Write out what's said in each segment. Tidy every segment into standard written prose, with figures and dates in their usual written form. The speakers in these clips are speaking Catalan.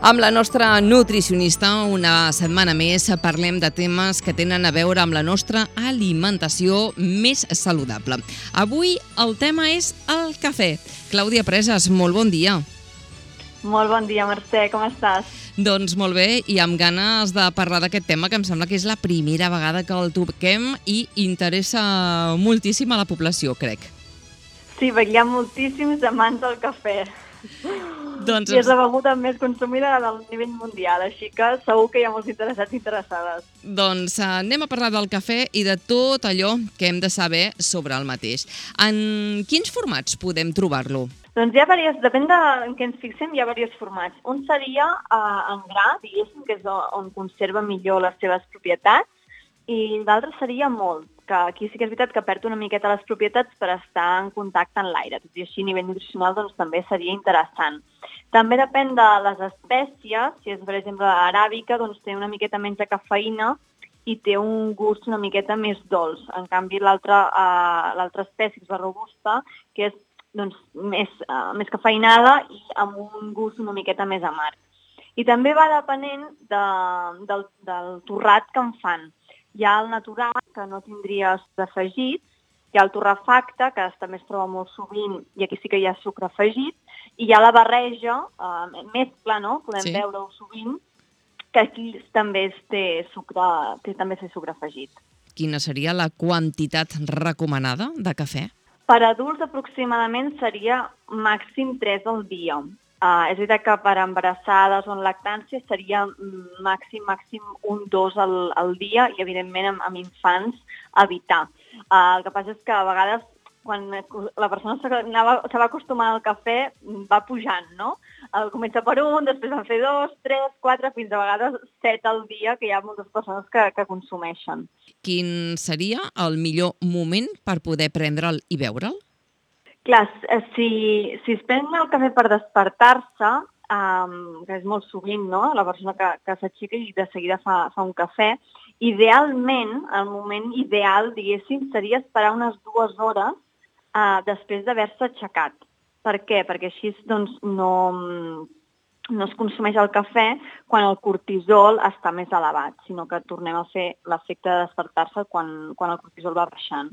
Amb la nostra nutricionista, una setmana més, parlem de temes que tenen a veure amb la nostra alimentació més saludable. Avui el tema és el cafè. Clàudia Presas, molt bon dia. Molt bon dia, Mercè, com estàs? Doncs molt bé, i amb ganes de parlar d'aquest tema, que em sembla que és la primera vegada que el toquem i interessa moltíssim a la població, crec. Sí, perquè hi ha moltíssims amants del cafè. Doncs I és la beguda més consumida del nivell mundial, així que segur que hi ha molts interessats i interessades. Doncs anem a parlar del cafè i de tot allò que hem de saber sobre el mateix. En quins formats podem trobar-lo? Doncs hi ha depèn de en què ens fixem, hi ha diversos formats. Un seria en gra, diguéssim, que és on conserva millor les seves propietats, i l'altre seria molt, que aquí sí que és veritat que perd una miqueta les propietats per estar en contacte amb l'aire. Tot i així, a nivell nutricional, doncs, també seria interessant. També depèn de les espècies. Si és, per exemple, aràbica, doncs té una miqueta menys de cafeïna i té un gust una miqueta més dolç. En canvi, l'altra espècie, que és la robusta, que és doncs, més cafeïnada i amb un gust una miqueta més amarg. I també va depenent del torrat que en fan. Hi ha el natural, que no tindria afegits, hi ha el torrefacte, que també es troba molt sovint, i aquí sí que hi ha sucre afegit, i hi ha la barreja, mescla, no? Podem veure-ho sovint, que aquí també té sucre afegit. Quina seria la quantitat recomanada de cafè? Per adults aproximadament seria màxim 3 al dia. És veritat que per embarassades o en lactància seria màxim 1-2 al dia i, evidentment, amb infants evitar. El que passa és que a vegades, quan la persona se va acostumar al cafè, va pujant, no? Comença per 1, després van fer 2, 3, 4, fins a vegades 7 al dia, que hi ha moltes persones que consumeixen. Quin seria el millor moment per poder prendre'l i beure'l? Clar, si es pren el cafè per despertar-se, que és molt sovint, no?, la persona que s'aixeca i de seguida fa un cafè, idealment, el moment ideal, diguéssim, seria esperar unes 2 hores després d'haver-se aixecat. Per què? Perquè així doncs, no es consumeix el cafè quan el cortisol està més elevat, sinó que tornem a fer l'efecte de despertar-se quan el cortisol va baixant.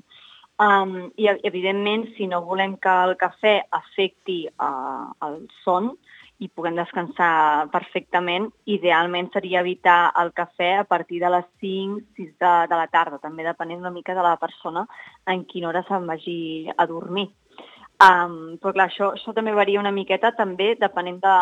I, evidentment, si no volem que el cafè afecti el son i puguem descansar perfectament, idealment seria evitar el cafè a partir de les 5-6 de la tarda, també depenent una mica de la persona en quina hora se'n vagi a dormir. Però clar, això també varia una miqueta també depenent de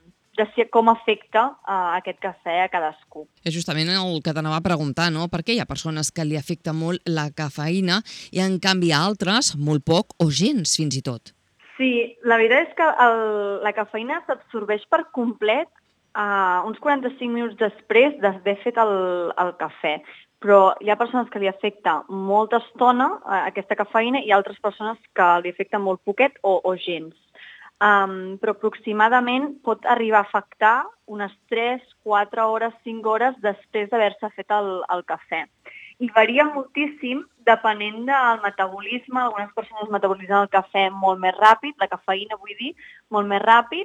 com afecta aquest cafè a cadascú. És justament el que t'anava a preguntar, no? Perquè hi ha persones que li afecta molt la cafeïna i, en canvi, a altres molt poc o gens, fins i tot. Sí, la veritat és que la cafeïna s'absorbeix per complet uns 45 minuts després d'haver fet el cafè. Però hi ha persones que li afecta molta estona aquesta cafeïna i altres persones que li afecta molt poquet o gens. Però aproximadament pot arribar a afectar unes 3, 4 hores, 5 hores després d'haver-se fet el cafè. I varia moltíssim depenent del metabolisme. Algunes persones metabolitzen el cafè molt més ràpid, la cafeïna vull dir, molt més ràpid.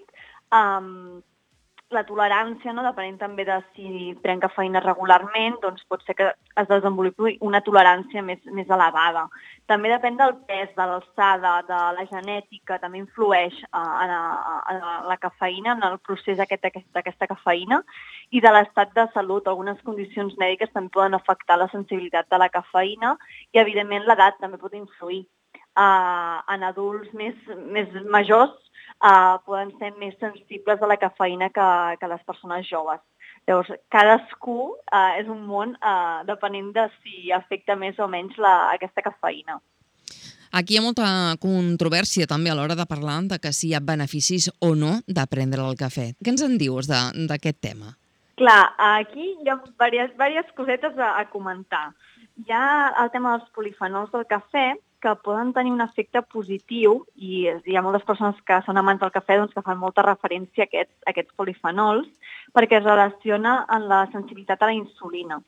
La tolerància, no? Depenent també de si pren cafeïna regularment, doncs pot ser que es desenvolupi una tolerància més elevada. També depèn del pes, de l'alçada, de la genètica, també influeix en la cafeïna, en el procés d'aquesta cafeïna, i de l'estat de salut. Algunes condicions mèdiques també poden afectar la sensibilitat de la cafeïna i, evidentment, l'edat també pot influir. En adults més majors poden ser més sensibles a la cafeïna que les persones joves. Llavors, cadascú és un món depenent de si afecta més o menys aquesta cafeïna. Aquí hi ha molta controvèrsia també a l'hora de parlar de que si hi ha beneficis o no de prendre el cafè. Què ens en dius d'aquest tema? Clar, aquí hi ha diverses cosetes a comentar. Hi ha el tema dels polifenols del cafè, que poden tenir un efecte positiu, i hi ha moltes persones que són amants del cafè que fan molta referència a aquests polifenols, perquè es relaciona amb la sensibilitat a la insulina.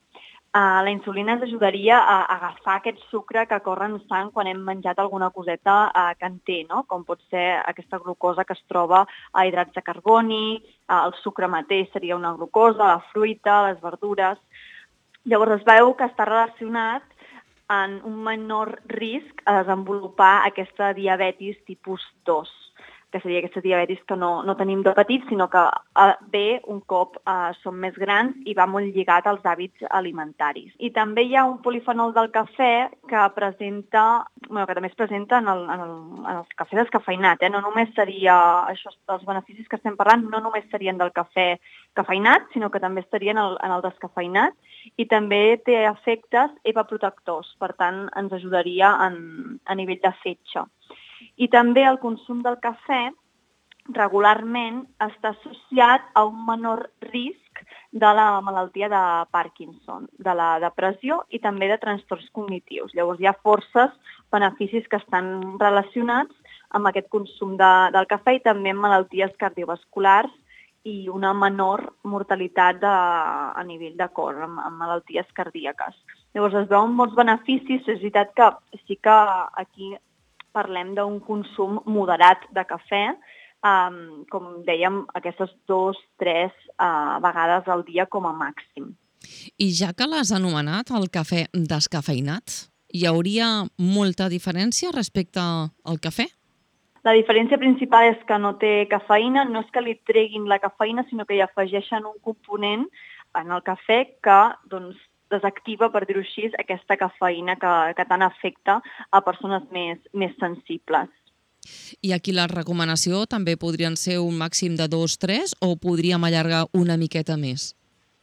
La insulina ens ajudaria a agafar aquest sucre que corre en sang quan hem menjat alguna coseta que en té, no? Com pot ser aquesta glucosa que es troba a hidrats de carboni, el sucre mateix seria una glucosa, la fruita, les verdures. Llavors es veu que està relacionat en un menor risc a desenvolupar aquesta diabetis tipus 2, que seria aquesta diabetis que no tenim de petits, sinó que ve un cop som més grans i va molt lligat als hàbits alimentaris. I també hi ha un polifenol del cafè que també es presenta en el cafè descafeinat. No només seria, això dels beneficis que estem parlant, no només serien del cafè cafeinat, sinó que també estarien en el descafeinat i també té efectes hepaprotectors, per tant ens ajudaria a nivell de fetge. I també el consum del cafè regularment està associat a un menor risc de la malaltia de Parkinson, de la depressió i també de trastorns cognitius. Llavors hi ha forces beneficis que estan relacionats amb aquest consum del cafè i també amb malalties cardiovasculars i una menor mortalitat a nivell de cor, amb malalties cardíaques. Llavors es veuen molts beneficis, és veritat que sí que aquí parlem d'un consum moderat de cafè, com dèiem, aquestes 2-3 vegades al dia com a màxim. I ja que l'has anomenat, el cafè descafeinat, hi hauria molta diferència respecte al cafè? La diferència principal és que no té cafeïna, no és que li treguin la cafeïna, sinó que hi afegeixen un component en el cafè que desactiva, per dir-ho així, aquesta cafeïna que tant afecta a persones més sensibles. I aquí la recomanació també podrien ser un màxim de 2-3 o podríem allargar una miqueta més?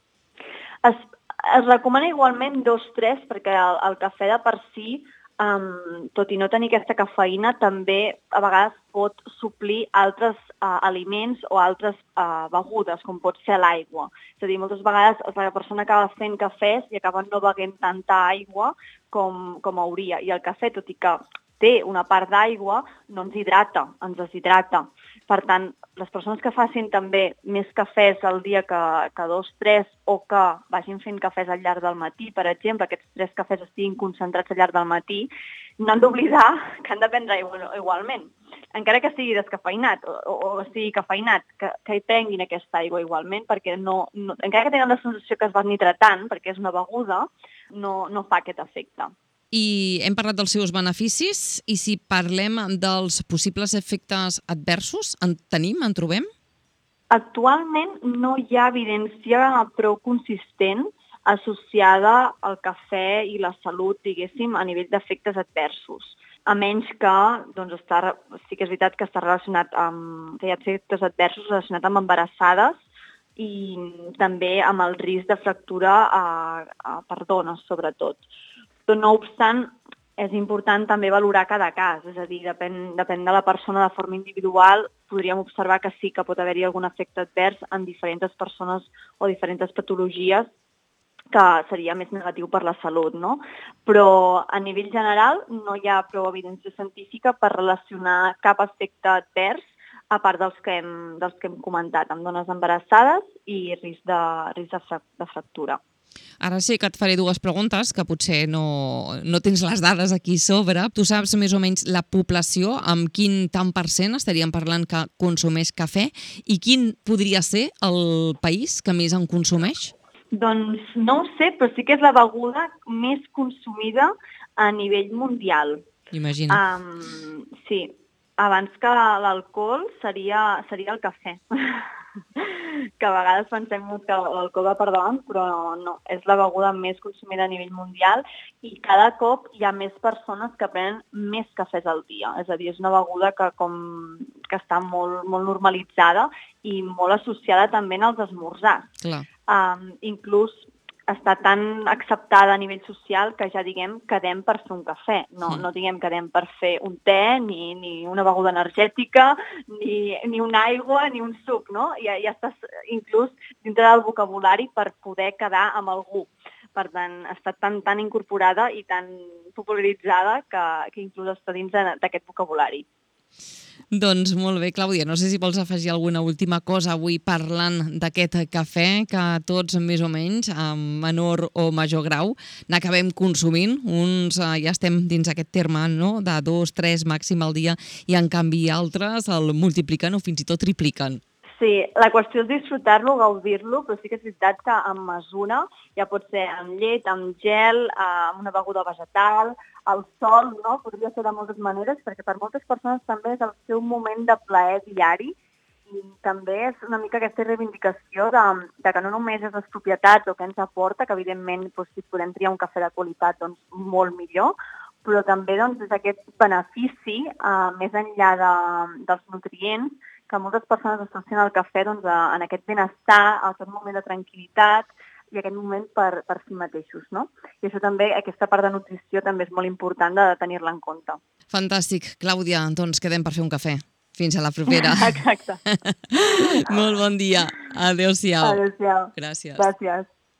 Es recomana igualment 2-3 perquè el cafè de per si, tot i no tenir aquesta cafeïna, també a vegades pot suplir altres aliments o altres begudes, com pot ser l'aigua. És a dir, moltes vegades la persona acaba fent cafès i acaba no beguent tanta aigua com hauria. I el cafè, tot i que té una part d'aigua, no ens hidrata, ens deshidrata. Per tant, les persones que facin també més cafès al dia que 2-3 o que vagin fent cafès al llarg del matí, per exemple, aquests 3 cafès estiguin concentrats al llarg del matí, no han d'oblidar que han de prendre aigua igualment. Encara que sigui descafeinat o sigui cafeinat, que hi prenguin aquesta aigua igualment, perquè encara que tenen la sensació que es van hidratant, perquè és una beguda, no fa aquest efecte. I hem parlat dels seus beneficis i si parlem dels possibles efectes adversos, en trobem? Actualment no hi ha evidència prou consistent associada al cafè i la salut, diguéssim, a nivell d'efectes adversos. A menys que, sí que és veritat que està relacionat que hi ha efectes adversos relacionats amb embarassades i també amb el risc de fractura per dones, sobretot. No obstant, és important també valorar cada cas, és a dir, depèn de la persona de forma individual, podríem observar que sí que pot haver-hi algun efecte advers en diferents persones o diferents patologies que seria més negatiu per la salut, no? Però a nivell general no hi ha prou evidència científica per relacionar cap efecte advers a part dels que hem comentat, amb dones embarassades i risc de fractura. Ara sí que et faré 2 preguntes, que potser no tens les dades aquí sobre. Tu saps més o menys la població, amb quin tant % estaríem parlant que consumeix cafè i quin podria ser el país que més en consumeix? Doncs no ho sé, però sí que és la beguda més consumida a nivell mundial. Imagina't. Sí, abans que l'alcohol seria el cafè. Que a vegades pensem que l'alcohol va per davant, però no, és la beguda més consumida a nivell mundial i cada cop hi ha més persones que prenen més cafès al dia. És a dir, és una beguda que està molt, molt normalitzada i molt associada també als esmorzars. Clar. Inclús està tan acceptada a nivell social que ja diguem quedem per fer un cafè. No diguem quedem per fer un te, ni una beguda energètica, ni una aigua, ni un suc, no? Ja estàs inclús dintre del vocabulari per poder quedar amb algú. Per tant, està tan incorporada i tan popularitzada que inclús està dins d'aquest vocabulari. Doncs molt bé, Clàudia, no sé si vols afegir alguna última cosa avui parlant d'aquest cafè que tots més o menys, en menor o major grau, n'acabem consumint. Uns ja estem dins aquest terme, no?, de 2, 3 màxim al dia, i en canvi altres el multipliquen o fins i tot tripliquen. Sí, la qüestió és disfrutar-lo, gaudir-lo, però sí que és veritat que amb mesura, ja pot ser amb llet, amb gel, amb una beguda vegetal, al sol, no? Podria ser de moltes maneres, perquè per moltes persones també és el seu moment de plaer diari i també és una mica aquesta reivindicació de que no només és les propietats o què ens aporta, que evidentment doncs, si podem triar un cafè de qualitat, doncs molt millor, però també doncs, és aquest benefici, més enllà dels nutrients, que moltes persones associen el cafè doncs, en aquest benestar, a aquest moment de tranquil·litat i aquest moment per si mateixos, no? I això també, aquesta part de nutrició també és molt important de tenir-la en compte. Fantàstic. Clàudia, doncs quedem per fer un cafè. Fins a la propera. Exacte. Molt bon dia. Adéu-siau. Adéu-siau. Gràcies. Gràcies.